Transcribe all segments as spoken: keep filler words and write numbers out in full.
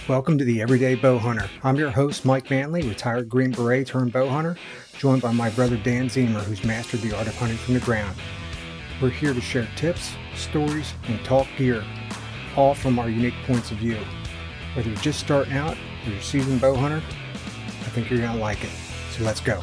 Welcome to the Everyday Bow Hunter. I'm your host, Mike Manley, retired Green Beret turned bow hunter, joined by my brother Dan Zemer, who's mastered the art of hunting from the ground. We're here to share tips, stories, and talk gear, all from our unique points of view. Whether you're just starting out or you're a seasoned bow hunter, I think you're going to like it. So let's go.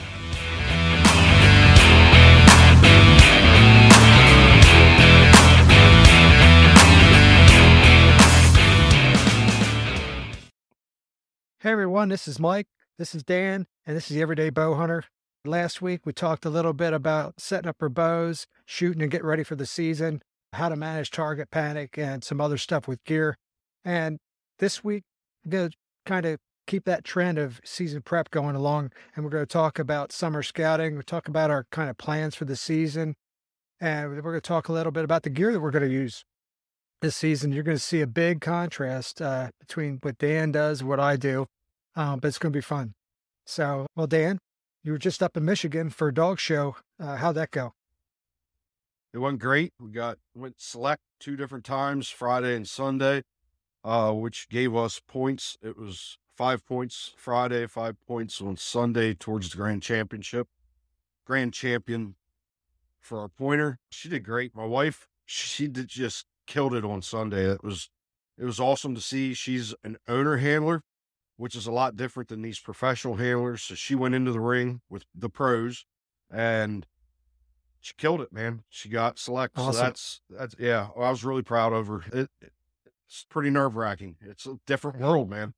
Hey everyone, this is Mike, this is Dan, and this is the Everyday Bow Hunter. Last week we talked a little bit about setting up our bows, shooting and getting ready for the season, how to manage target panic, and some other stuff with gear. And this week, I'm going to kind of keep that trend of season prep going along, and we're going to talk about summer scouting. We'll talk about our kind of plans for the season, and we're going to talk a little bit about the gear that we're going to use this season. You're going to see a big contrast uh, between what Dan does and what I do, um, but it's going to be fun. So, well, Dan, you were just up in Michigan for a dog show. Uh, how'd that go? It went great. We got went select two different times, Friday and Sunday, uh, which gave us points. It was five points Friday, five points on Sunday towards the grand championship. Grand champion for our pointer. She did great. My wife, she did just killed it on Sunday. It was, it was awesome to see. She's an owner handler, which is a lot different than these professional handlers. So she went into the ring with the pros and she killed it, man. She got select. Awesome. So that's, that's, yeah, I was really proud of her. It, it, it's pretty nerve wracking. It's a different world, man.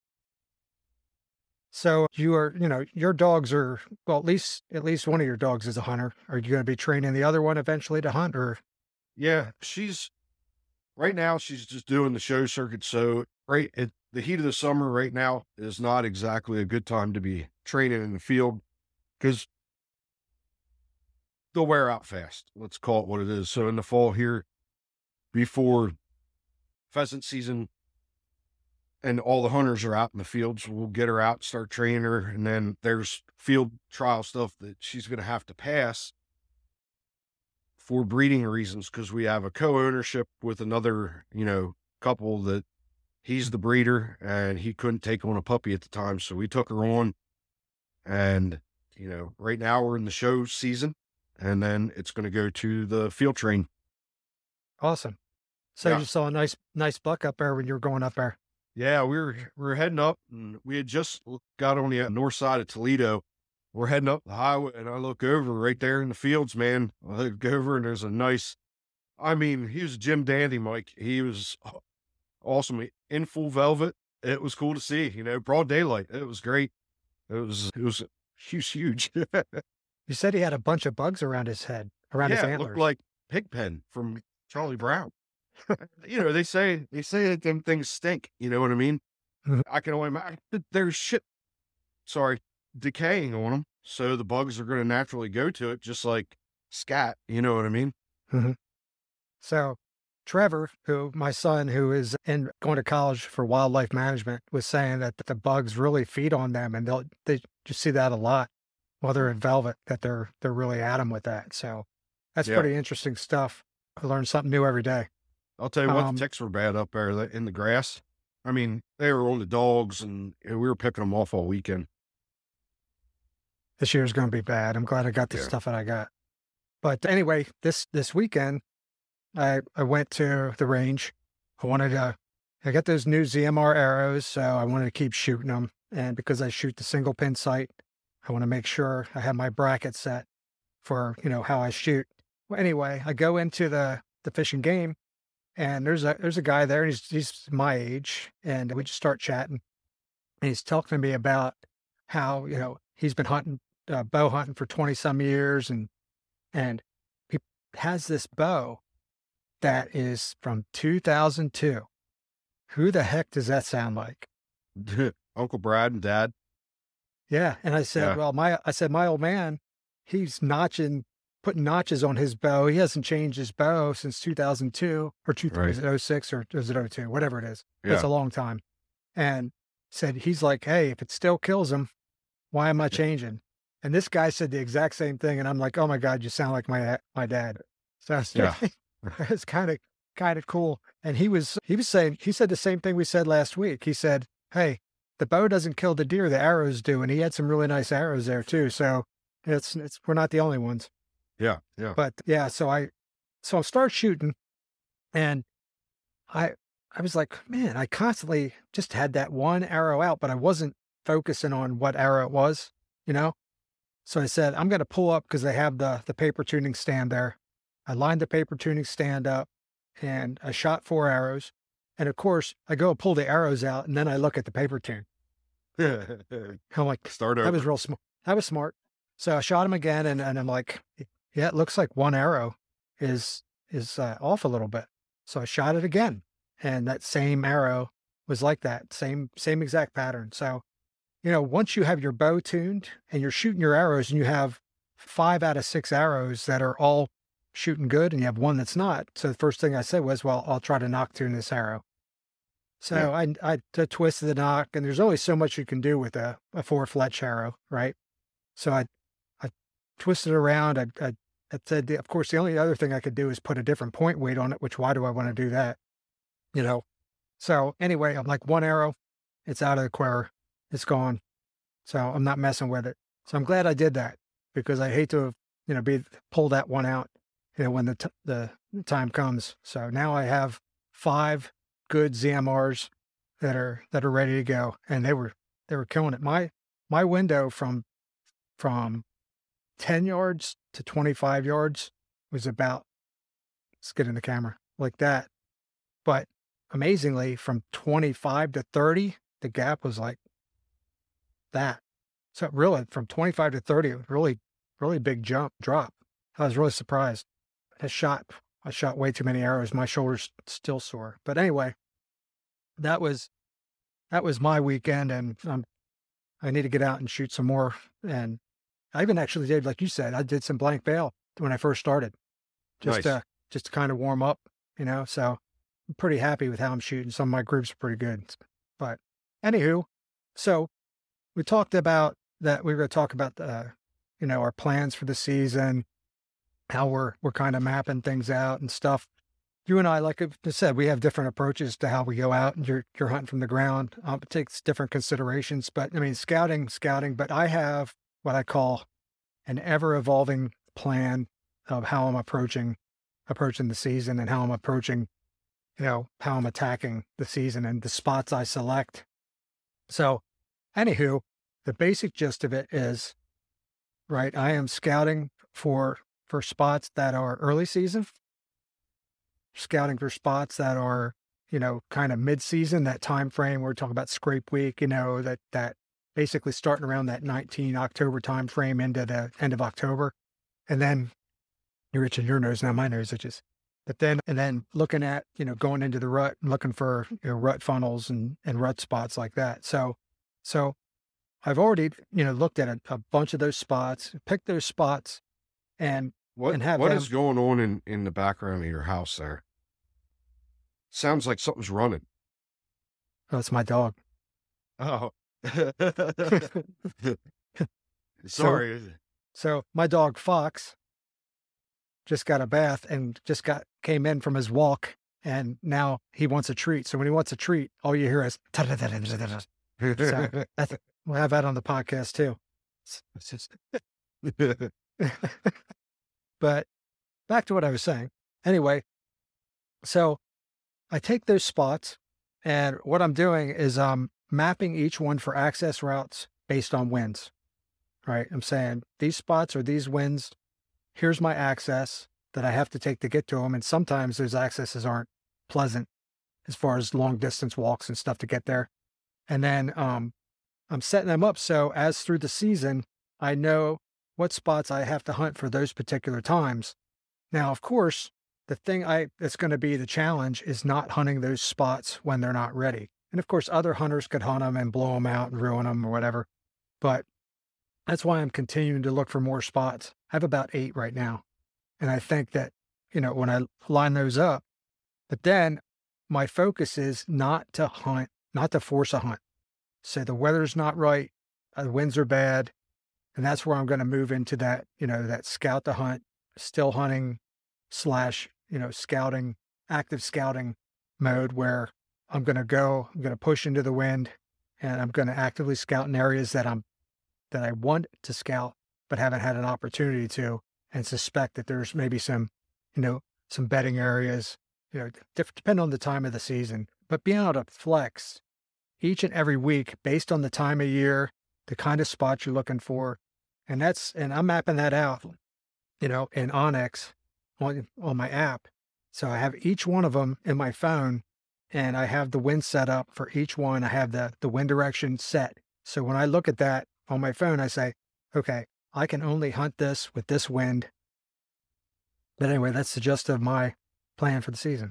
So you are, you know, your dogs are, well, at least, at least one of your dogs is a hunter. Are you going to be training the other one eventually to hunt, or? Yeah, she's, right now, she's just doing the show circuit. So right at the heat of the summer right now is not exactly a good time to be training in the field because they'll wear out fast. Let's call it what it is. So in the fall here, before pheasant season and all the hunters are out in the fields, we'll get her out, start training her. And then there's field trial stuff that she's going to have to pass for breeding reasons, because we have a co-ownership with another, you know, couple that he's the breeder and he couldn't take on a puppy at the time. So we took her on, and, you know, right now we're in the show season, and then it's going to go to the field train. Awesome. So Yeah. you saw a nice, nice buck up there when you were going up there. Yeah, we were, we were heading up, and we had just got on the north side of Toledo. We're heading up the highway, and I look over right there in the fields, man. I look over, and there's a nice, I mean, he was Jim Dandy, Mike. He was awesome in full velvet. It was cool to see, you know, broad daylight. It was great. It was, it was huge, huge. You said he had a bunch of bugs around his head, around his Yeah, it antlers. looked like Pigpen from Charlie Brown. You know, they say, they say that them things stink. You know what I mean? Mhm. I can only imagine there's shit, sorry, decaying on them. So the bugs are going to naturally go to it, just like scat. You know what I mean? Mm-hmm. So Trevor, who my son, who is in going to college for wildlife management, was saying that the bugs really feed on them, and they'll they just see that a lot while they're in velvet, that they're they're really at them with that. So that's Yeah. pretty interesting stuff. I learn something new every day. I'll tell you what, Um, the ticks were bad up there in the grass. I mean, they were on the dogs, and we were picking them off all weekend. This year's going to be bad. I'm glad I got the Yeah. stuff that I got. But anyway, this this weekend, I I went to the range. I wanted to, I got those new Z M R arrows, so I wanted to keep shooting them. And because I shoot the single pin sight, I want to make sure I have my bracket set for, you know, how I shoot. Well, anyway, I go into the the Fish and Game, and there's a there's a guy there, and he's he's my age, and we just start chatting, and he's talking to me about how, you know, he's been hunting uh, bow hunting for twenty some years, and and he has this bow that is from two thousand two. Who the heck does that sound like? Uncle Brad and Dad. Yeah. And I said, Yeah. well, my, I said, my old man, he's notching, putting notches on his bow. He hasn't changed his bow since two thousand two or two, Right. is it oh six or is it oh two, whatever it is. It's Yeah. a long time. And said, he's like, hey, if it still kills him, why am I changing? And this guy said the exact same thing. And I'm like, oh my God, you sound like my, my dad. So it's, Yeah. it's kind of, kind of cool. And he was, he was saying, he said the same thing we said last week. He said, hey, the bow doesn't kill the deer, the arrows do. And he had some really nice arrows there too. So it's, it's, we're not the only ones. Yeah. Yeah. But yeah, so I, so I start shooting and I, I was like, man, I constantly just had that one arrow out, but I wasn't focusing on what arrow it was, you know? So I said, I'm going to pull up because they have the, the paper tuning stand there. I lined the paper tuning stand up and I shot four arrows. And of course, I go pull the arrows out and then I look at the paper tune. I'm like, Start that over. was real smart. That was smart. So I shot him again and, and I'm like, yeah, it looks like one arrow is, is uh, off a little bit. So I shot it again and that same arrow was like that, same, same exact pattern. So, you know, once you have your bow tuned and you're shooting your arrows and you have five out of six arrows that are all shooting good and you have one that's not. So the first thing I said was, well, I'll try to knock tune this arrow. So Yeah. I, I t- twisted the knock and there's only so much you can do with a, a four fletch arrow, right? So I, I twisted it around. I, I, I said, of course, the only other thing I could do is put a different point weight on it, which why do I want to do that? You know? So anyway, I'm like one arrow, it's out of the quiver. It's gone. So I'm not messing with it. So I'm glad I did that because I hate to have, you know, be pull that one out, you know, when the, t- the time comes. So now I have five good Z M Rs that are, that are ready to go. And they were, they were killing it. My, my window from, from ten yards to twenty-five yards was about, let's get in the camera like that. But amazingly from twenty-five to thirty, the gap was like that. So really from twenty-five to thirty, it was really, really big jump drop. I was really surprised. I shot, I shot way too many arrows. My shoulder's still sore. But anyway, that was, that was my weekend and um, I need to get out and shoot some more. And I even actually did, like you said, I did some blank bail when I first started, just Nice. to, just to kind of warm up, you know, so I'm pretty happy with how I'm shooting. Some of my groups are pretty good, but anywho, so we talked about that. We were going to talk about the, you know, our plans for the season, how we're, we're kind of mapping things out and stuff. You and I, like I said, we have different approaches to how we go out and you're, you're hunting from the ground. Um, it takes different considerations, but I mean, scouting, scouting, but I have what I call an ever evolving plan of how I'm approaching, approaching the season and how I'm approaching, you know, how I'm attacking the season and the spots I select. So anywho, the basic gist of it is, right, I am scouting for, for spots that are early season, scouting for spots that are, you know, kind of mid-season, that time frame we're talking about scrape week, you know, that, that basically starting around that nineteen October time frame into the end of October. And then you're itching your nose, now my nose itches. But then, and then looking at, you know, going into the rut and looking for, you know, rut funnels and, and rut spots like that. So, so I've already, you know, looked at a, a bunch of those spots, picked those spots and, What and have what them, is going on in, in the background of your house there? Sounds like something's running. oh, it's my dog. Oh. So, Sorry. so my dog Fox just got a bath and just got, came in from his walk and now he wants a treat. So when he wants a treat, all you hear is, so that's, we'll have that on the podcast too. It's, it's just, but back to what I was saying. Anyway, so I take those spots and what I'm doing is I'm mapping each one for access routes based on winds, right? I'm saying these spots are these winds. Here's my access that I have to take to get to them. And sometimes those accesses aren't pleasant as far as long distance walks and stuff to get there. And then um, I'm setting them up so as through the season, I know what spots I have to hunt for those particular times. Now, of course, the thing I that's going to be the challenge is not hunting those spots when they're not ready. And of course, other hunters could hunt them and blow them out and ruin them or whatever. But that's why I'm continuing to look for more spots. I have about eight right now. And I think that, you know, when I line those up, but then my focus is not to hunt, not to force a hunt. Say the weather's not right, the winds are bad. And that's where I'm going to move into that, you know, that scout to hunt, still hunting slash, you know, scouting, active scouting mode where I'm going to go, I'm going to push into the wind and I'm going to actively scout in areas that I'm that I want to scout but haven't had an opportunity to, and suspect that there's maybe some, you know, some bedding areas, you know, diff- depending on the time of the season. But being able to flex each and every week based on the time of year, the kind of spot you're looking for, and that's and I'm mapping that out, you know, in Onyx on on my app. So I have each one of them in my phone, and I have the wind set up for each one. I have the the wind direction set. So when I look at that on my phone, I say, okay, I can only hunt this with this wind. But anyway, that's the gist of my plan for the season.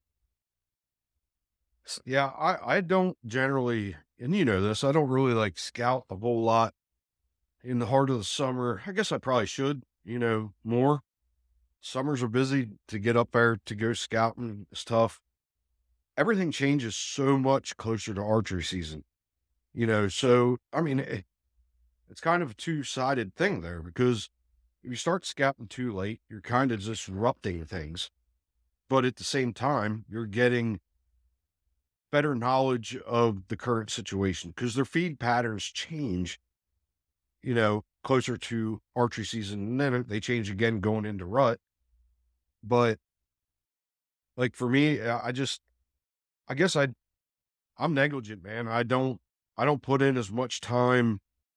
Yeah, I I don't generally, and you know this, I don't really like scout a whole lot in the heart of the summer. I guess I probably should, you know, more. Summers are busy to get up there to go scouting. It's tough. Everything changes so much closer to archery season, you know. So I mean, it, it's kind of a two-sided thing there because if you start scouting too late, you're kind of disrupting things. But at the same time, you're getting better knowledge of the current situation because their feed patterns change, you know, closer to archery season. And then they change again going into rut. But like for me, I I just, I guess I, I'm negligent, man. I don't, I don't put in as much time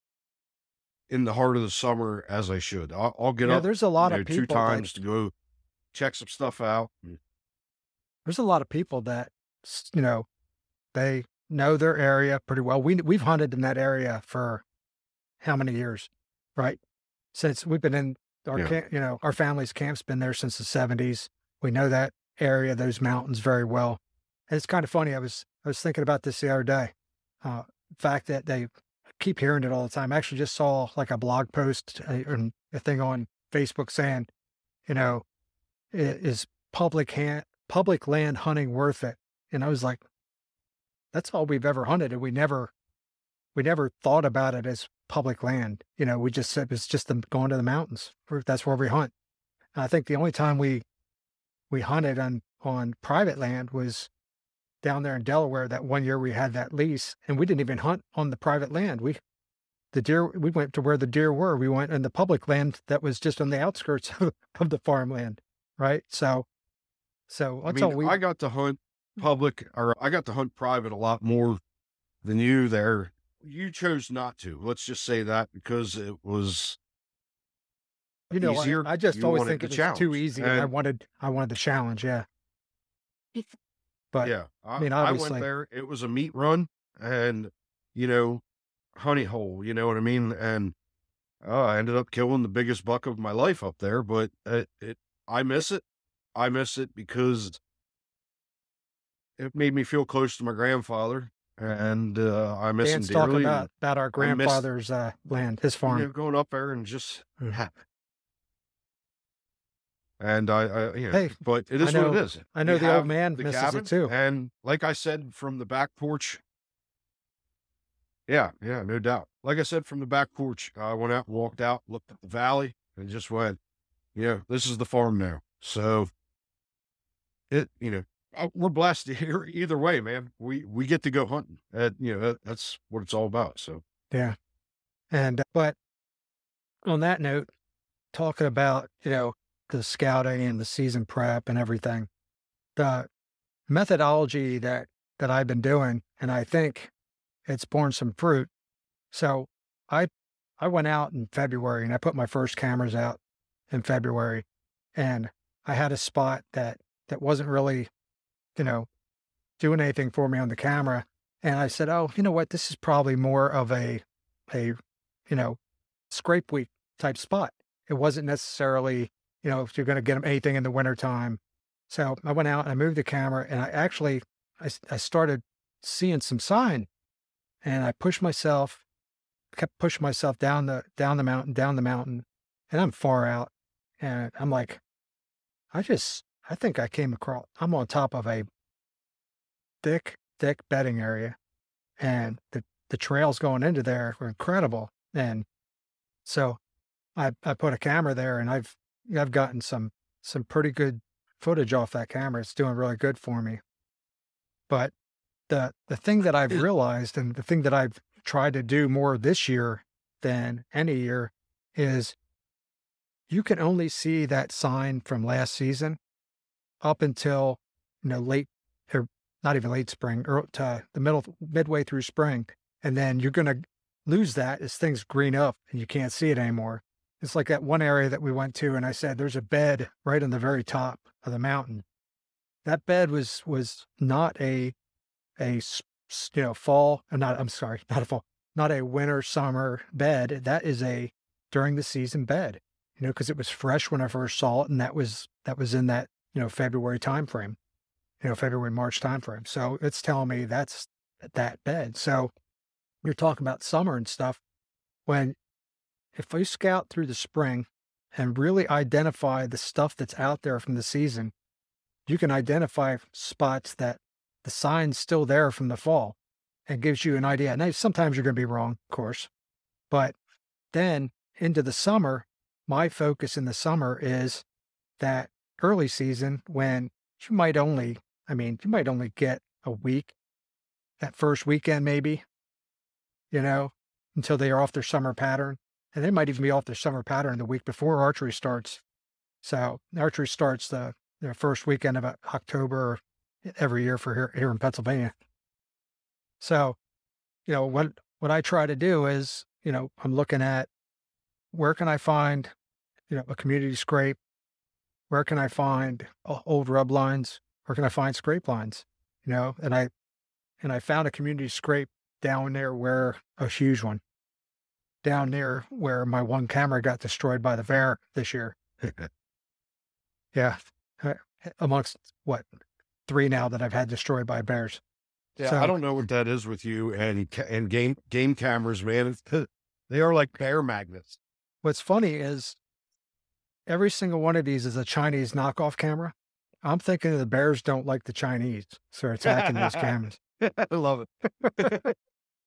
in the heart of the summer as I should. I'll, I'll get Yeah, up, there's a you lot know, of two people that times to go check some stuff out. there's a lot of people that s- you know, they know their area pretty well. We we've hunted in that area for how many years, right? Since we've been in our Yeah. camp, you know, our family's camp's been there since the seventies. We know that area, those mountains very well. And it's kind of funny. I was I was thinking about this the other day. Uh, the fact that they keep hearing it all the time. I actually just saw like a blog post uh, and a thing on Facebook saying, you know, "I- is public hand, public land hunting worth it?" And I was like, that's all we've ever hunted, and we never we never thought about it as public land. You know, we just said it's just them going to the mountains. We're- That's where we hunt. And I think the only time we we hunted on on private land was down there in Delaware. That one year we had that lease, and we didn't even hunt on the private land. We the deer we went to where the deer were. We went in the public land that was just on the outskirts of, of the farmland, right? So so I that's all mean, we. I got to hunt public or I got to hunt private a lot more than you there. You chose not to. Let's just say that because it was You know, I, easier. I just You always wanted think the it was too challenge. easy, and I And wanted I wanted the challenge. Yeah, but yeah, I I, mean, I went obviously, there. It was a meat run and, you know, honey hole, you know what I mean? And uh, I ended up killing the biggest buck of my life up there, but it, it, I miss it. I miss it because it made me feel close to my grandfather and uh, I miss him Dan's talking dearly. about And about our I miss, grandfather's uh, land, his you farm. know, going up there and just, Mm. ha- and I, I, you know, Hey, but it I is what it know, is. I We know the old have man the misses it cabin. too. And like I said, from the back porch, yeah, yeah, no doubt. Like I said, from the back porch, I went out, walked out, looked at the valley, and just went, yeah, this is the farm now. So it, you know, uh, we're blessed here either way, man. We we get to go hunting. Uh, you know, that, that's what it's all about. So Yeah, and uh, but on that note, talking about you know the scouting and the season prep and everything, the methodology that that I've been doing, and I think it's borne some fruit. So I I went out in February and I put my first cameras out in February, and I had a spot that that wasn't really, you know, doing anything for me on the camera. And I said, "Oh, you know what? This is probably more of a a, you know, scrape week type spot. It wasn't necessarily, you know, if you're going to get them anything in the wintertime." So I went out and I moved the camera, and I actually I, s- I started seeing some sign, and I pushed myself, kept pushing myself down the down the mountain, down the mountain, and I'm far out, and I'm like, I just I think I came across. I'm on top of a thick, thick bedding area, and the the trails going into there were incredible. And so I I put a camera there, and I've I've gotten some some pretty good footage off that camera. It's doing really good for me. But the the thing that I've realized and the thing that I've tried to do more this year than any year is you can only see that sign from last season up until, you know, late or not even late spring or to the middle midway through spring. And then you're gonna lose that as things green up and you can't see it anymore. It's like that one area that we went to and I said there's a bed right on the very top of the mountain. That bed was was not a a s- s- you know fall uh, not I'm sorry, not a fall, not a winter summer bed. That is a during the season bed, you know, because it was fresh when I first saw it, and that was that was in that, you know, February time frame, you know, February, March time frame. So it's telling me that's that bed. So you're talking about summer and stuff. When if we scout through the spring and really identify the stuff that's out there from the season, you can identify spots that the sign's still there from the fall and gives you an idea. Now, sometimes you're going to be wrong, of course, but then into the summer, my focus in the summer is that early season when you might only, I mean, you might only get a week, that first weekend, maybe, you know, until they are off their summer pattern. And they might even be off their summer pattern the week before archery starts. So archery starts the, the first weekend of uh, October every year for here, here in Pennsylvania. So, you know, what, what I try to do is, you know, I'm looking at where can I find, you know, a community scrape? Where can I find o- old rub lines? Where can I find scrape lines? You know, and I, and I found a community scrape down there where a huge one down near where my one camera got destroyed by the bear this year. Yeah. uh, Amongst what, three now that I've had destroyed by bears. Yeah, I So don't know what that is with you and ca- and game game cameras, man. It's, they are like bear magnets. what's funny is every single one of these is a Chinese knockoff camera. I'm thinking the bears don't like the Chinese, so they're attacking those cameras. I love it.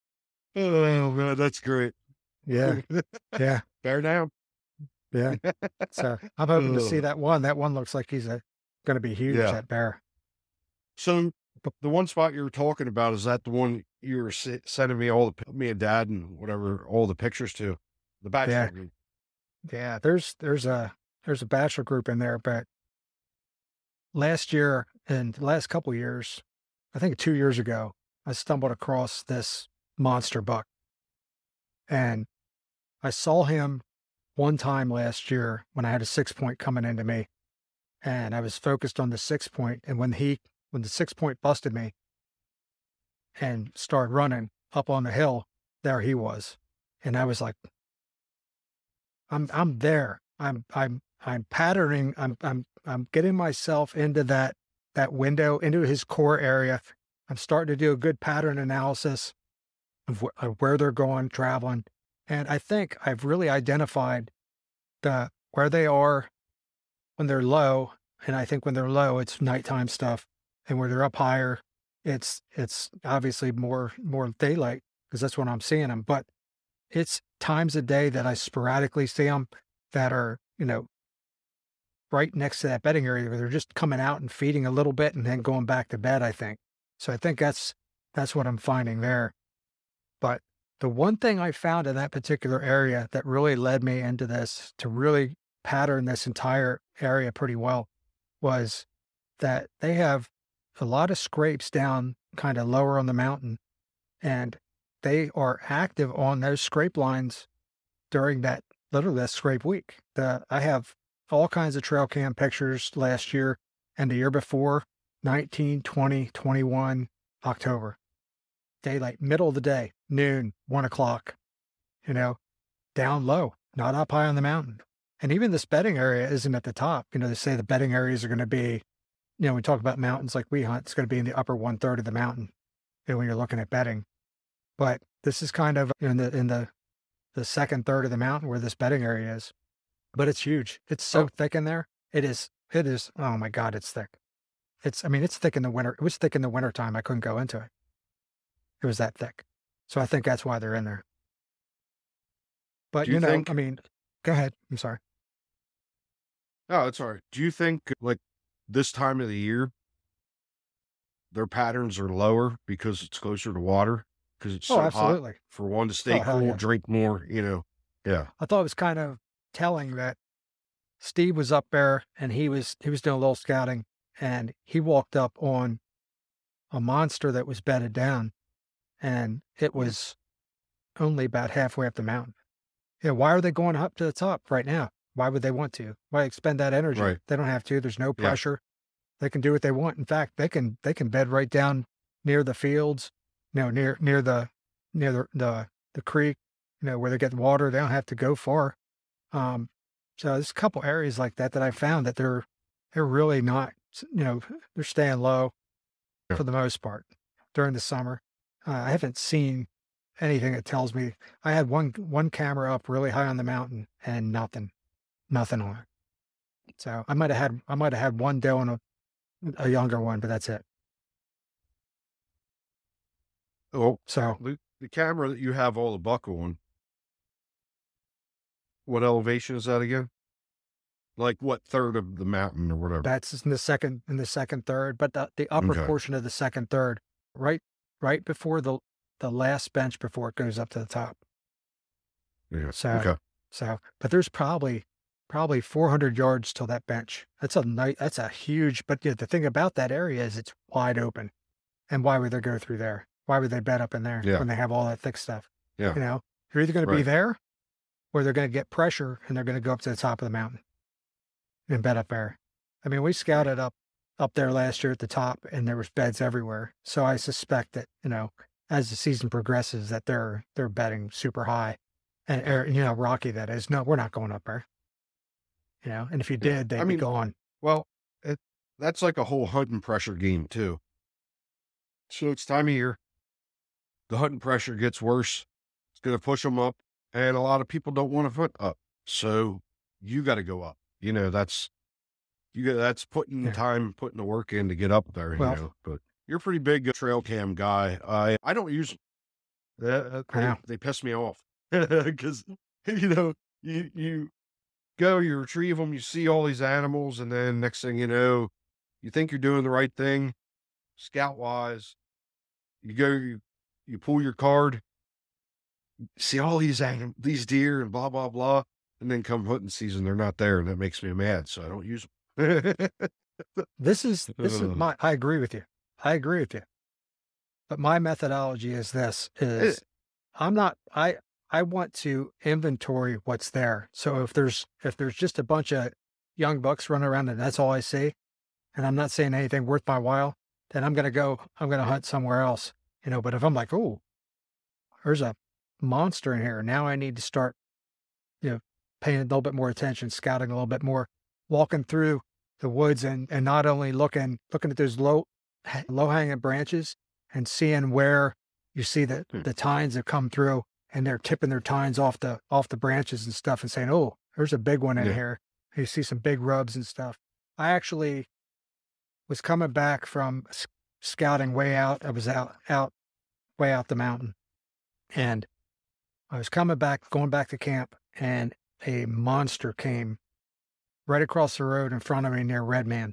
Oh man, that's great. Yeah. Yeah. Bear down. Yeah. So I'm hoping to see Ugh. that one. That one looks like he's a going to be huge, Yeah. that bear. So the one spot you were talking about, is that the one you were se- sending me all the pi- me and Dad and whatever all the pictures to, the bachelor Yeah. group? Yeah. There's, there's a, there's a bachelor group in there, but last year and the last couple years, I think two years ago, I stumbled across this monster buck and I saw him one time last year when I had a six point coming into me and I was focused on the six point. And when he, when the six point busted me and started running up on the hill, there he was. And I was like, I'm, I'm there. I'm, I'm, I'm patterning. I'm, I'm, I'm getting myself into that, that window, into his core area. I'm starting to do a good pattern analysis of, wh- of where they're going, traveling. And I think I've really identified the, where they are when they're low. And I think when they're low, it's nighttime stuff. And where they're up higher, it's, it's obviously more, more daylight because that's when I'm seeing them. But it's times a day that I sporadically see them that are, you know, right next to that bedding area where they're just coming out and feeding a little bit and then going back to bed, I think. So I think that's, that's what I'm finding there. But the one thing I found in that particular area that really led me into this to really pattern this entire area pretty well was that they have a lot of scrapes down kind of lower on the mountain and they are active on those scrape lines during that literally that scrape week. The I have all kinds of trail cam pictures last year and the year before, nineteen, twenty, twenty-one, October. Daylight, middle of the day, noon, one o'clock, you know, down low, not up high on the mountain. And even this bedding area isn't at the top. You know, they say the bedding areas are going to be, you know, we talk about mountains like we hunt, it's going to be in the upper one third of the mountain, you know, when you're looking at bedding. But this is kind of in the in the the second third of the mountain where this bedding area is. But it's huge. It's so Oh, thick in there. It is. It is. Oh my God, it's thick. It's. I mean, it's thick in the winter. It was thick in the winter time. I couldn't go into it. It was that thick. So I think that's why they're in there. But do you you know, I think? mean, go ahead. I'm sorry. Oh, that's all right. Do you think like this time of the year, their patterns are lower because it's closer to water because it's Oh, so hot absolutely. for one to stay Oh, hell cool, yeah. drink more, you know. Yeah. I thought it was kind of telling that Steve was up there and he was he was doing a little scouting and he walked up on a monster that was bedded down and it Yeah. was only about halfway up the mountain. Yeah, why are they going up to the top right now? Why would they want to? Why expend that energy? Right. They don't have to. There's no Yeah. pressure. They can do what they want. In fact, they can they can bed right down near the fields, you know, near near the near the the, the creek, you know, where they get water. They don't have to go far. Um, so there's a couple areas like that that I found that they're they're really not, you know, they're staying low Yeah. for the most part during the summer. Uh, I haven't seen anything that tells me I had one one camera up really high on the mountain and nothing, nothing on it. So I might have had I might have had one doe and a, a younger one, but that's it. Well, So the, the camera that you have all the buck on, what elevation is that again? Like what third of the mountain or whatever? that's in the second in the second third, but the, the upper Okay. portion of the second third, right right before the the last bench before it goes up to the top. Yeah. So Okay. so but there's probably probably four hundred yards till that bench. That's a nice that's a huge but yeah, the thing about that area is it's wide open. And why would they go through there? Why would they bed up in there Yeah. when they have all that thick stuff? Yeah. You know, you're either going to be Right. there or they're going to get pressure and they're going to go up to the top of the mountain and bed up there. I mean, we scouted up up there last year at the top and there was beds everywhere. So I suspect that, you know, as the season progresses that they're they're bedding super high and or, you know, rocky that is. No, we're not going up there. You know, and if you Yeah. did, I they'd be mean, gone. well, it, that's like a whole hunting pressure game too. So it's time of year. The hunting pressure gets worse. It's going to push them up, and a lot of people don't want to hunt up. So you got to go up. You know, that's you got that's putting the Yeah. time, putting the work in to get up there. You Well, know, but you're a pretty big trail cam guy. I I don't use that. I They know. they piss me off because you know you you go, you retrieve them, you see all these animals, and then next thing you know, you think you're doing the right thing, scout wise. You go, you, you pull your card, see all these anim- these deer and blah blah blah, and then come hunting season, they're not there, and that makes me mad. So I don't use them. This is this is Ugh. my I agree with you. I agree with you. But my methodology is this Eh, is I'm not I I want to inventory what's there. So if there's if there's just a bunch of young bucks running around and that's all I see, and I'm not seeing anything worth my while, then I'm gonna go, I'm gonna hunt somewhere else. You know, but if I'm like, oh, there's a monster in here, now I need to start, you know, paying a little bit more attention, scouting a little bit more, walking through the woods and and not only looking looking at those low low hanging branches and seeing where you see that hmm, the tines have come through and they're tipping their tines off the off the branches and stuff and saying, oh, there's a big one in yeah. here. You see some big rubs and stuff. I actually was coming back from s- scouting way out. I was out out way out the mountain and I was coming back, going back to camp, and a monster came right across the road in front of me near Red Man.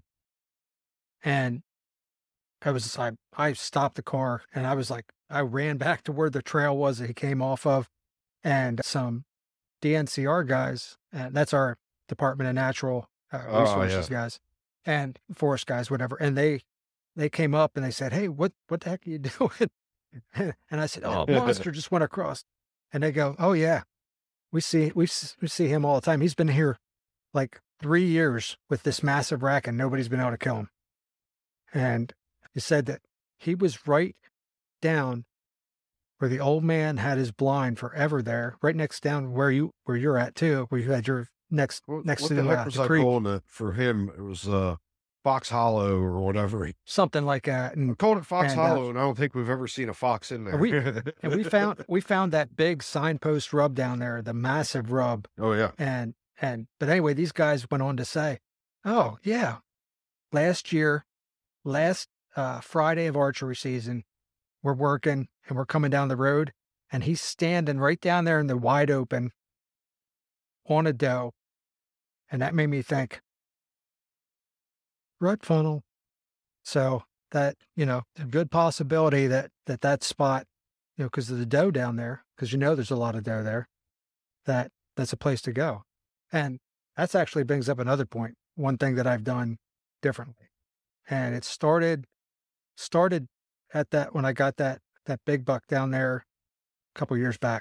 And I was, I, I stopped the car and I was like, I ran back to where the trail was that he came off of. And some D N C R guys, and that's our Department of Natural uh, Oh yeah. Resources guys and forest guys, whatever. And they, they came up and they said, hey, what, what the heck are you doing? And I said, oh, monster just went across. And they go, oh, yeah. We see we s- we see him all the time. He's been here like three years with this massive rack, and nobody's been able to kill him. And he said that he was right down where the old man had his blind forever there, right next down where you where you're at too, where you had your next What, next what to the the, heck uh, was the I creek, calling it for him? It was uh, Fox Hollow or whatever. something like that. I And called it Fox and uh, Hollow, and I don't think we've ever seen a fox in and we there. and we found we found that big signpost rub down there, the massive rub. Oh yeah. And and but anyway, these guys went on to say, oh yeah, last year, last uh, Friday of archery season, we're working and we're coming down the road, and he's standing right down there in the wide open on a doe, and that made me think, rut funnel. So that, you know, a good possibility that that that spot, you know, because of the doe down there, because you know there's a lot of doe there, that that's a place to go. And that's actually brings up another point. One thing that I've done differently, and it started started at that when I got that that big buck down there a couple years back,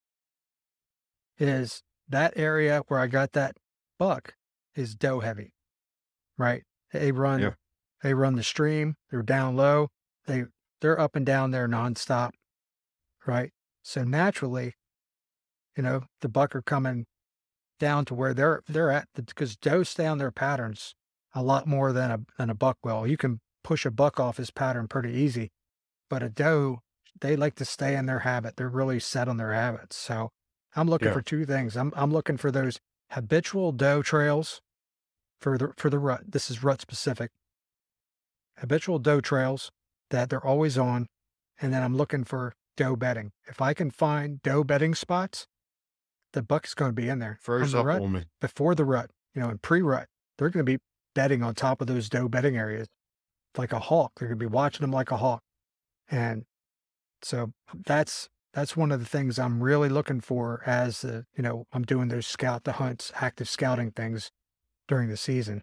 is that area where I got that buck is doe heavy, right? They run Yeah. they run the stream, they're down low, they they're up and down there nonstop, right? So naturally, you know, the buck are coming down to where they're they're at because doe stay on their patterns a lot more than a than a buck will. You can push a buck off his pattern pretty easy, but a doe, they like to stay in their habit. They're really set on their habits. So I'm looking Yeah. for two things. I'm I'm looking for those habitual doe trails for the for the rut. This is rut specific. Habitual doe trails that they're always on, and then I'm looking for doe bedding. If I can find doe bedding spots, the buck's going to be in there from Froze the up rut, on me. before the rut, you know, and pre-rut. They're going to be bedding on top of those doe bedding areas like a hawk. They're going to be watching them like a hawk. And so that's that's one of the things I'm really looking for as uh, you know, I'm doing those scout the hunts, active scouting things during the season.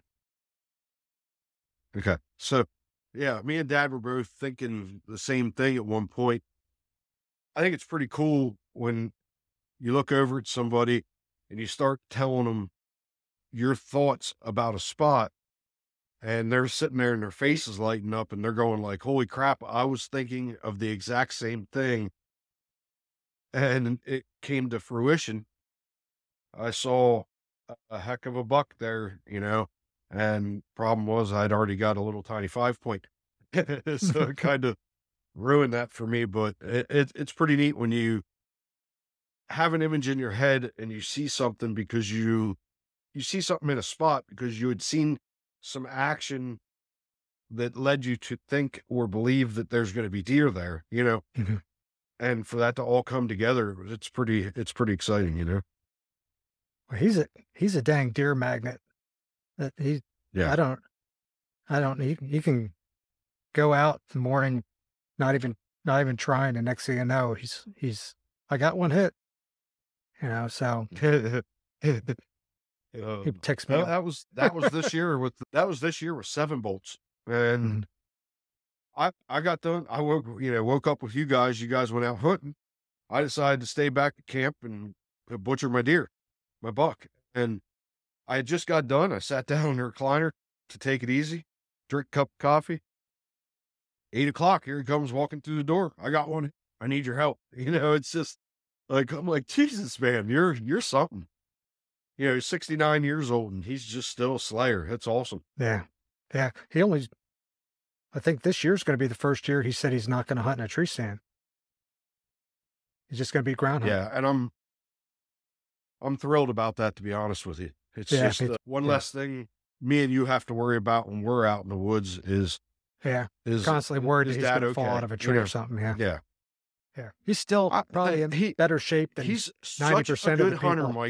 Okay. So, yeah, me and Dad were both thinking the same thing at one point. I think it's pretty cool when you look over at somebody and you start telling them your thoughts about a spot, and they're sitting there and their face is lighting up and they're going like, holy crap, I was thinking of the exact same thing. And it came to fruition. I saw a, a heck of a buck there, you know, and problem was I'd already got a little tiny five point. So it kind of ruined that for me, but it, it, it's pretty neat when you have an image in your head and you see something because you you see something in a spot because you had seen some action that led you to think or believe that there's going to be deer there, you know, Mhm. and for that to all come together, it's pretty it's pretty exciting, you know. Well, he's a he's a dang deer magnet. That he, Yeah. I don't, I don't. He, he can go out in the morning, not even not even trying, and next thing you know, he's he's I got one hit, you know. So he Um, ticks me well, off. that was that was this year with that was this year with seven bolts, Mhm. and I I got done. I woke you know woke up with you guys. You guys went out hunting. I decided to stay back at camp and uh, butcher my deer, my buck, and I had just got done. I sat down in the recliner to take it easy, drink a cup of coffee. Eight o'clock, here he comes walking through the door. I got one. I need your help. You know, it's just like I'm like Jesus, man, you're you're something. You know, he's sixty-nine years old and he's just still a slayer. That's awesome. Yeah, yeah. He only. I think this year's going to be the first year he said he's not going to hunt in a tree stand. He's just going to be ground hunting. Yeah, and I'm I'm thrilled about that, to be honest with you. It's Yeah, just me, uh, one yeah, less thing me and you have to worry about when we're out in the woods is yeah. is Constantly worried that is he's dad going to fall okay? out of a You tree or know, something. Yeah, yeah. yeah. He's still I, probably the, in he better shape than he's such a ninety percent of good the hunter, people. Mike.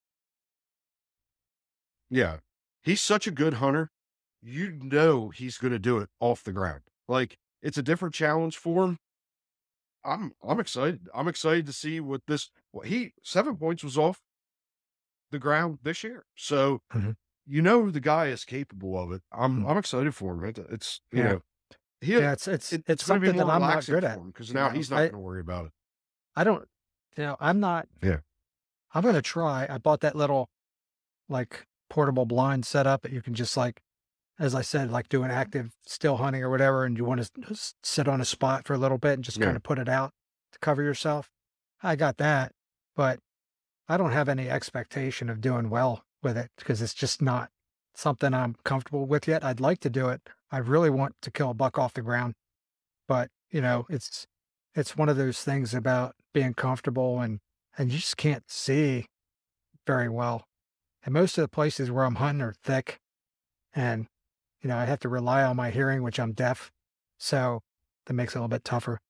Yeah, he's such a good hunter. You know he's going to do it off the ground. Like it's a different challenge for him. I'm I'm excited. I'm excited to see what this. Well, he seven points was off the ground this year, so Mhm. you know the guy is capable of it. I'm Mm. I'm excited for him. It, it's you Yeah, know he yeah. It's it's it, it's it's going to be something more that I'm not relaxing good for at. him because You now know, he's not I going to worry about it. I don't. You know, I'm not. Yeah, I'm going to try. I bought that little like portable blind setup that you can just like, as I said, like do an active still hunting or whatever, and you want to sit on a spot for a little bit and just kind yeah, of put it out to cover yourself. I got that, but I don't have any expectation of doing well with it because it's just not something I'm comfortable with yet. I'd like to do it. I really want to kill a buck off the ground, but you know, it's it's one of those things about being comfortable and and you just can't see very well. And most of the places where I'm hunting are thick and you know, I have to rely on my hearing, which I'm deaf. So that makes it a little bit tougher.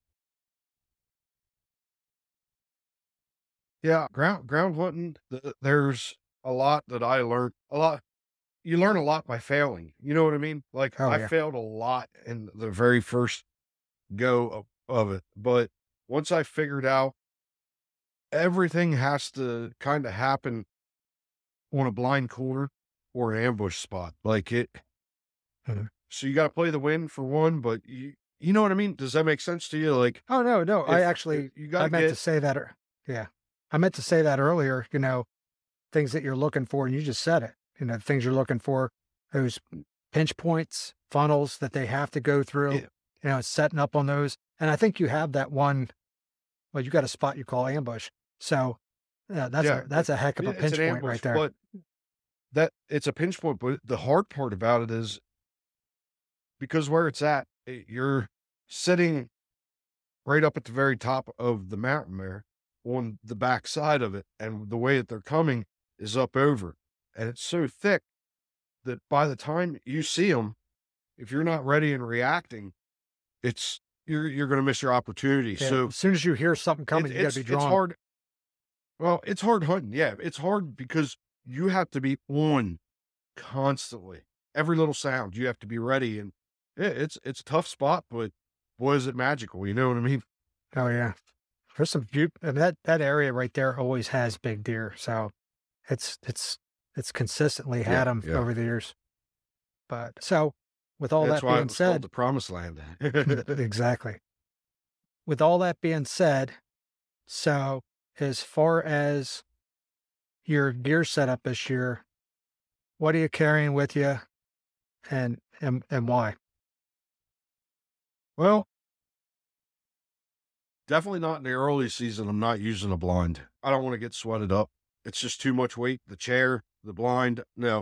yeah. Ground ground hunting. th- There's a lot that I learned. A lot. you learn a lot by failing. You know what I mean? Like Oh I yeah. failed a lot in the very first go of, of it, but once I figured out everything has to kind of happen on a blind corner or an ambush spot, like it. Mhm. So you got to play the wind for one, but you you know what I mean? Does that make sense to you? Like Oh no, no. I if, if actually you got I to meant to get say that. ear- Yeah, I meant to say that earlier. You know, things that you're looking for, and you just said it. You know, things you're looking for, those pinch points, funnels that they have to go through. yeah, You know, setting up on those, and I think you have that one. Well, you got a spot you call ambush. So yeah, that's yeah, a it, that's a heck of yeah, a it's an pinch point right ambush, there. but that it's a pinch point. But the hard part about it is because where it's at, it, you're sitting right up at the very top of the mountain there on the back side of it. And the way that they're coming is up over. And it's so thick that by the time you see them, if you're not ready and reacting, it's you're you're gonna miss your opportunity. Yeah, So as soon as you hear something it, coming, you got to it's be it's drawn. hard. Well, it's hard hunting. Yeah, it's hard because you have to be on constantly. Every little sound, you have to be ready. And yeah, it's it's a tough spot, but boy, is it magical. You know what I mean? Oh yeah, there's some beaut and that that area right there always has big deer. So it's it's it's consistently had Yeah, them yeah. over the years. But so with all That's that why it being was called said, the promised land. exactly. With all that being said, so as far as your gear setup this year, what are you carrying with you and and and why? Well, definitely not in the early season. I'm not using a blind. I don't want to get sweated up. It's just too much weight. The chair, the blind. No,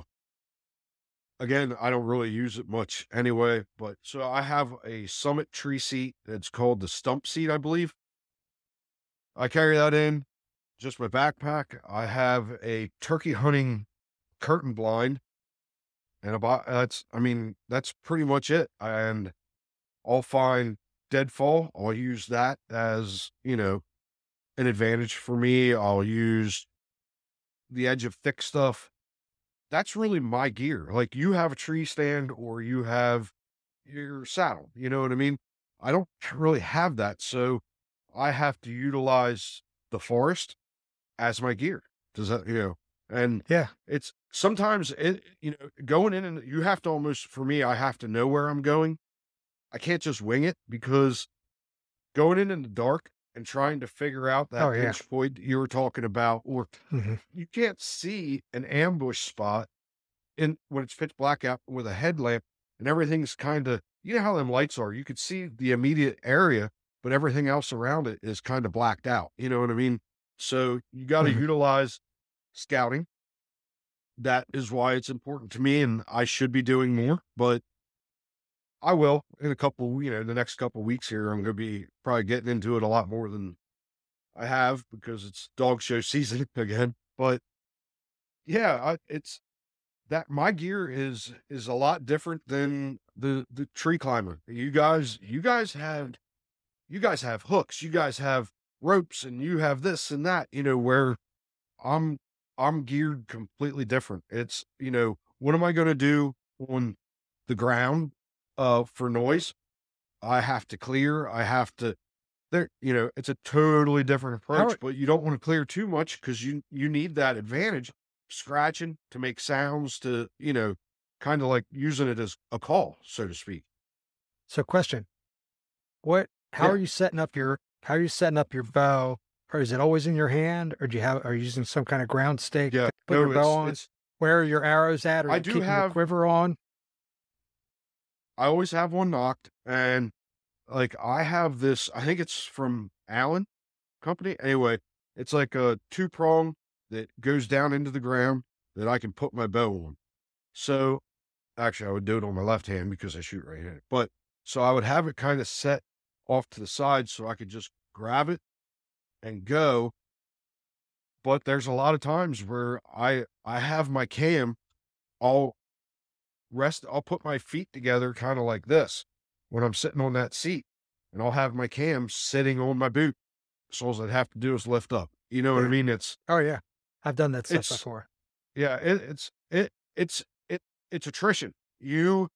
again, I don't really use it much anyway. But so I have a Summit tree seat. It's called the stump seat, I believe. I carry that in just my backpack. I have a turkey hunting curtain blind, and about that's. I mean, that's pretty much it. And I'll find deadfall. I'll use that as you know an advantage for me. I'll use the edge of thick stuff. That's really my gear. Like you have a tree stand or you have your saddle, you know what I mean? I don't really have that. So I have to utilize the forest as my gear. Does that, you know, and Yeah. it's sometimes it, you know, going in and you have to almost, for me, I have to know where I'm going. I can't just wing it because going in in the dark and trying to figure out Oh that yeah. pinch point you were talking about, or Mhm. you can't see an ambush spot in when it's pitch black out with a headlamp and everything's kind of, you know how them lights are. You could see the immediate area, but everything else around it is kind of blacked out. You know what I mean? So you got to Mhm. utilize scouting. That is why it's important to me, and I should be doing more, but I will in a couple, you know, the next couple weeks here. I'm going to be probably getting into it a lot more than I have because it's dog show season again. But yeah, I, it's that my gear is is a lot different than the the tree climber. You guys, you guys have you guys have hooks, you guys have ropes, and you have this and that. You know where I'm I'm geared completely different. It's you know what am I going to do on the ground uh for noise? I have to clear. I have to there, you know, it's a totally different How approach, are but you don't want to clear too much because you you need that advantage scratching to make sounds to, you know, kind of like using it as a call, so to speak. so question. What how are Yeah. you setting up your how are you setting up your bow? Or is it always in your hand or do you have are you using some kind of ground stake Yeah. to put your No, bow it's on? it's Where are your arrows at? Are I you do keeping your have quiver on? I always have one knocked and like I have this, I think it's from Allen Company. Anyway, it's like a two prong that goes down into the ground that I can put my bow on. So actually, I would do it on my left hand because I shoot right-handed. But so I would have it kind of set off to the side so I could just grab it and go. But there's a lot of times where I I have my cam, I'll rest, I'll put my feet together kind of like this when I'm sitting on that seat, and I'll have my cam sitting on my boot. So all I'd have to do is lift up. You know what I Yeah. mean? It's Oh yeah. I've done that stuff it's before. yeah, it, it's it it's it it's attrition. You,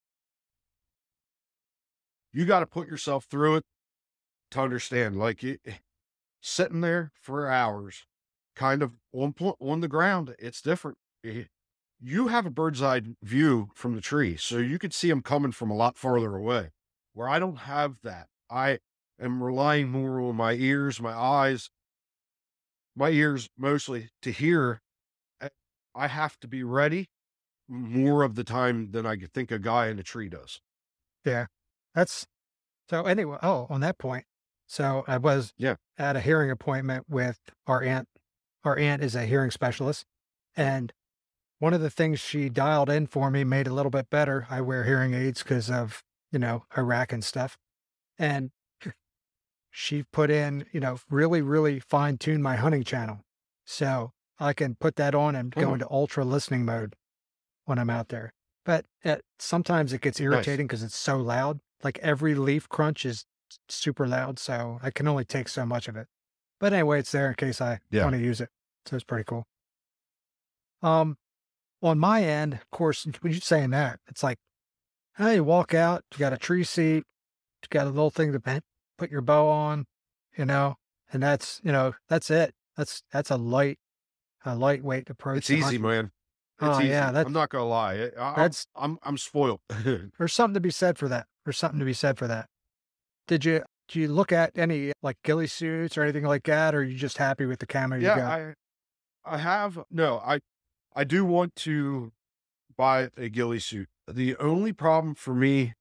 you got to put yourself through it to understand, like it, sitting there for hours, kind of on point on the ground. It's different. Eh, You have a bird's eye view from the tree, so you could see them coming from a lot farther away, where I don't have that. I am relying more on my ears, my eyes, my ears mostly to hear. Uh, I have to be ready more of the time than I could think a guy in a tree does. Yeah. That's so anyway. Oh, on that point. So I was Yeah. at a hearing appointment with our aunt. Our aunt is a hearing specialist. And one of the things she dialed in for me made it a little bit better. I wear hearing aids because of, you know, Iraq and stuff. And she put in, you know, really, really fine tune my hunting channel. So I can put that on and go Oh, into ultra listening mode when I'm out there. But uh, sometimes it gets nice. irritating because it's so loud. Like every leaf crunch is super loud. So I can only take so much of it. But anyway, it's there in case I Yeah. want to use it. So it's pretty cool. Um, on my end, of course, when you're saying that, it's like, hey, you walk out, you got a tree seat, you got a little thing to pa- put your bow on, you know, and that's, you know, that's it. That's, that's a light, a lightweight approach It's to easy, hunting. man. It's Oh easy. yeah, that's, I'm not gonna lie. I, I- I'm that's, I'm I'm spoiled. there's something to be said for that. There's something to be said for that. Did you, do you look at any like ghillie suits or anything like that? Or are you just happy with the camo you Yeah, got? I I have no. I I do want to buy a ghillie suit. The only problem for me,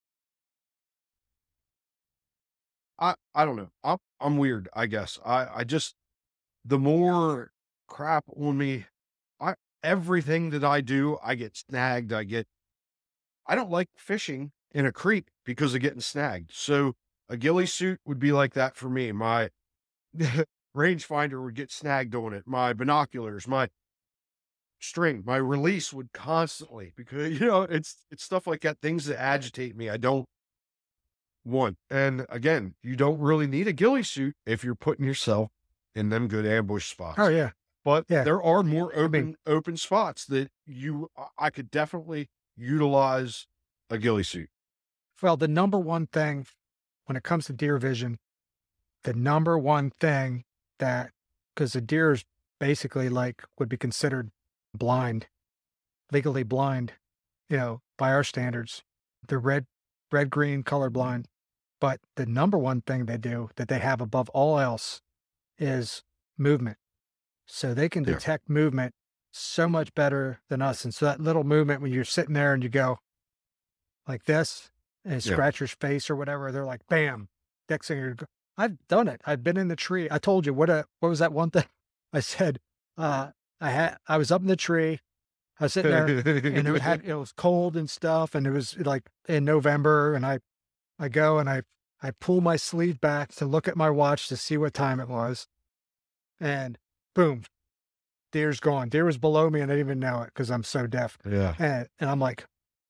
I I don't know. I'm I'm weird. I guess I I just the more crap on me, I everything that I do, I get snagged. I get. I don't like fishing in a creek because of getting snagged. So a ghillie suit would be like that for me. My rangefinder would get snagged on it. My binoculars, my string, my release would constantly because you know it's it's stuff like that, things that agitate me. I don't want. And again, you don't really need a ghillie suit if you're putting yourself in them good ambush Oh spots. yeah. But Yeah. there are more I mean, open open spots that you I I could definitely utilize a ghillie suit. well, the number one thing when it comes to deer vision, the number one thing that, because the deer is basically like would be considered blind, legally blind, you know, by our standards. They're red, red, green, colorblind. But the number one thing they do that they have above all else is movement. So they can Yeah. detect movement so much better than us. And so that little movement when you're sitting there and you go like this and Yeah. scratch your face or whatever, they're like, bam, next thing you're, go- I've done it. I've been in the tree. I told you what a, what was that one thing I said? Uh, I had, I was up in the tree. I was sitting there and it had, it was cold and stuff. And it was like in November and I, I go and I, I pull my sleeve back to look at my watch to see what time it was. And boom, deer's gone. Deer was below me and I didn't even know it because I'm so deaf. Yeah. And, and I'm like,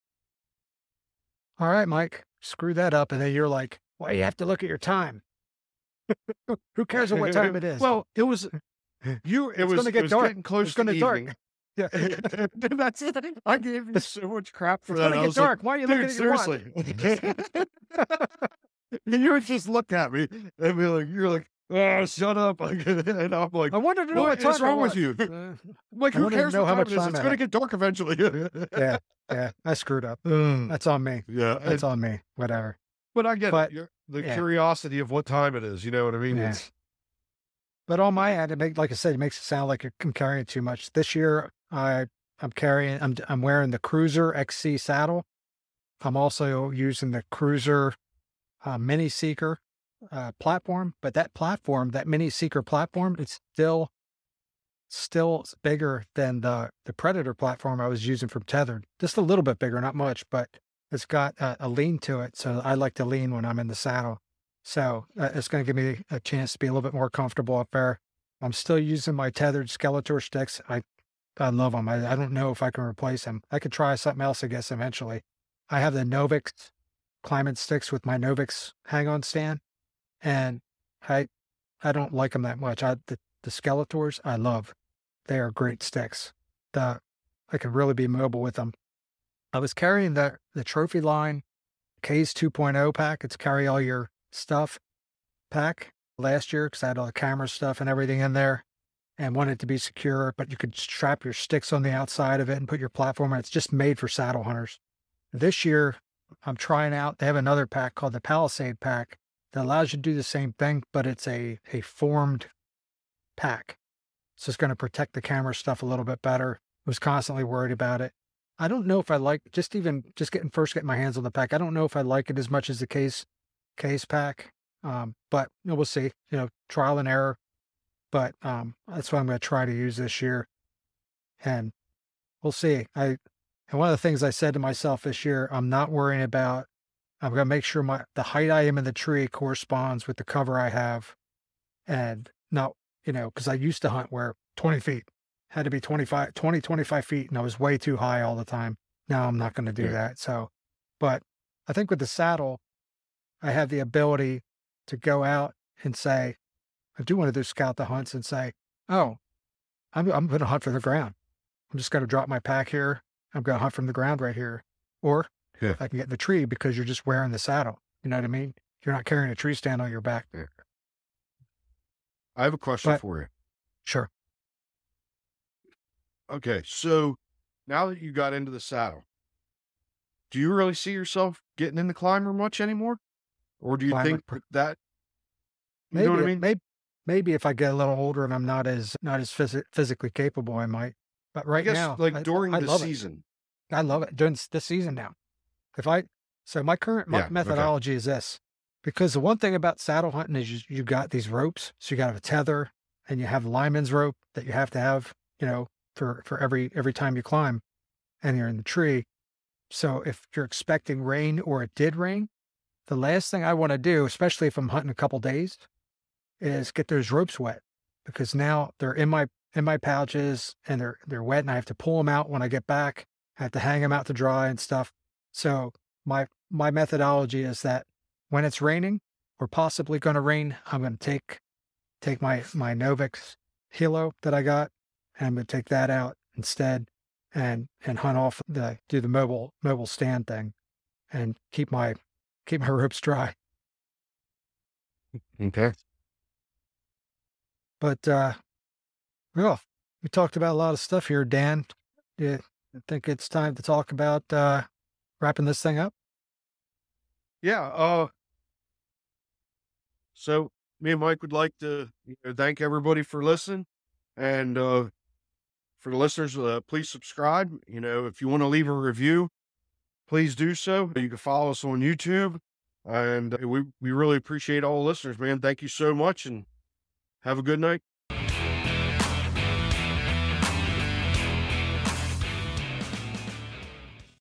all right, Mike, screw that up. And then you're like, well, you have to look at your time. Who cares what time it is? Well, it was you. It It's was, gonna it get was dark. getting close It's to gonna dark. evening. Yeah. That's it. I gave you so much crap for It's that. gonna I get was like, dark. Why are you looking dude, at your watch? seriously. You would just look at me and be like, you're like, oh, shut up. Like, and I'm like, I wanted to know what what time is wrong it with was. you? Uh, I'm like, I who wanted to cares know what how time much it is? time It's I going to had. get dark eventually. yeah, yeah, I screwed up. Ugh. That's on me. Yeah. That's and- on me. Whatever. but I get But it. You're, the yeah. curiosity of what time it is. You know what I mean? Yeah. It's, But on my end, it make like I said, it makes it sound like I'm carrying too much. This year, I I'm carrying. I'm I'm wearing the Cruiser X C saddle. I'm also using the Cruiser uh, Mini Seeker uh, platform. But that platform, that Mini Seeker platform, it's still still bigger than the the Predator platform I was using from Tethered. Just a little bit bigger, not much, but it's got a, a lean to it. So I like to lean when I'm in the saddle. So uh, it's going to give me a chance to be a little bit more comfortable up there. I'm still using my Tethered Skeletor sticks. I I love them. I, I don't know if I can replace them. I could try something else, I guess, eventually. I have the Novix climbing sticks with my Novix hang-on stand, and I I don't like them that much. I the, the Skeletors I love. They are great sticks. The I can really be mobile with them. I was carrying the the Trophy Line Case 2.0 pack. It's carry all your stuff pack last year because I had all the camera stuff and everything in there and wanted it to be secure, but you could strap your sticks on the outside of it and put your platform on. It's just made for saddle hunters. This year, I'm trying out, they have another pack called the Palisade pack that allows you to do the same thing, but it's a, a formed pack. So it's going to protect the camera stuff a little bit better. I was constantly worried about it. I don't know if I like just even just getting first getting my hands on the pack. I don't know if I like it as much as the case case pack. Um, but you know, we'll see. You know, trial and error. But um, that's what I'm going to try to use this year, and we'll see. I and one of the things I said to myself this year, I'm not worrying about. I'm going to make sure my the height I am in the tree corresponds with the cover I have, and not you know because I used to hunt where twenty feet had to be twenty-five, twenty, twenty-five feet, and I was way too high all the time. Now I'm not going to do Yeah. that. So, but I think with the saddle, I have the ability to go out and say, I do want to do scout the hunts and say, oh, I'm, I'm going to hunt for the ground. I'm just going to drop my pack here. I'm going to hunt from the ground right here. Or Yeah. I can get in the tree because you're just wearing the saddle. You know what I mean? You're not carrying a tree stand on your back. Yeah. I have a question But for you. sure. Okay, so now that you got into the saddle, do you really see yourself getting in the climber much anymore? Or do you Climber, think pr- that, you know what I maybe, mean? maybe, maybe if I get a little older and I'm not as, not as phys- physically capable, I might. But I right guess now, like I, during I the love it. season. I love it during this season now. If I, so my current my Yeah, okay. methodology is this, because the one thing about saddle hunting is you, you got these ropes. So you got a tether and you have lineman's rope that you have to have, you know, for, for every, every time you climb and you're in the tree. So if you're expecting rain or it did rain, the last thing I want to do, especially if I'm hunting a couple days, is get those ropes wet because now they're in my, in my pouches and they're, they're wet and I have to pull them out when I get back. I have to hang them out to dry and stuff. So my my methodology is that when it's raining or possibly going to rain, I'm going to take take my my Novix Hilo that I got, and I'm going to take that out instead, and and hunt off the do the mobile mobile stand thing, and keep my keep my ropes dry. Okay. But uh, well, we talked about a lot of stuff here, Dan. Yeah, I think it's time to talk about uh, wrapping this thing up. Yeah. Uh, so me and Mike would like to you know, thank everybody for listening. And uh, for the listeners, uh, please subscribe. You know, if you want to leave a review, please do so. You can follow us on YouTube. And uh, we, we really appreciate all the listeners, man. Thank you so much and have a good night.